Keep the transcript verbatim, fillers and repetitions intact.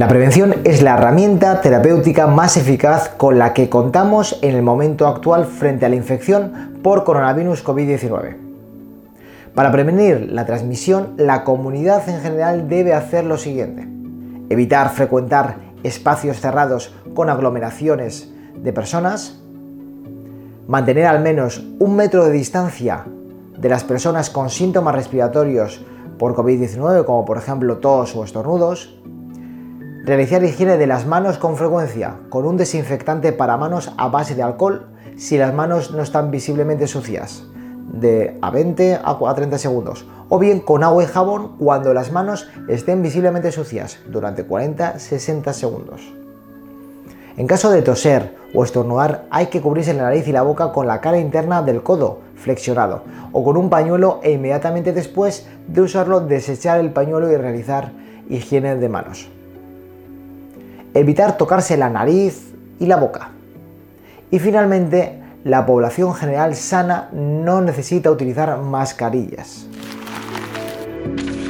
La prevención es la herramienta terapéutica más eficaz con la que contamos en el momento actual frente a la infección por coronavirus COVID diecinueve. Para prevenir la transmisión, la comunidad en general debe hacer lo siguiente: evitar frecuentar espacios cerrados con aglomeraciones de personas, mantener al menos un metro de distancia de las personas con síntomas respiratorios por COVID diecinueve, como por ejemplo tos o estornudos, realizar higiene de las manos con frecuencia, con un desinfectante para manos a base de alcohol si las manos no están visiblemente sucias, de a veinte a treinta segundos, o bien con agua y jabón cuando las manos estén visiblemente sucias, durante cuarenta a sesenta segundos. En caso de toser o estornudar, hay que cubrirse la nariz y la boca con la cara interna del codo flexionado o con un pañuelo, e inmediatamente después de usarlo desechar el pañuelo y realizar higiene de manos. Evitar tocarse la nariz y la boca. Y finalmente, la población general sana no necesita utilizar mascarillas.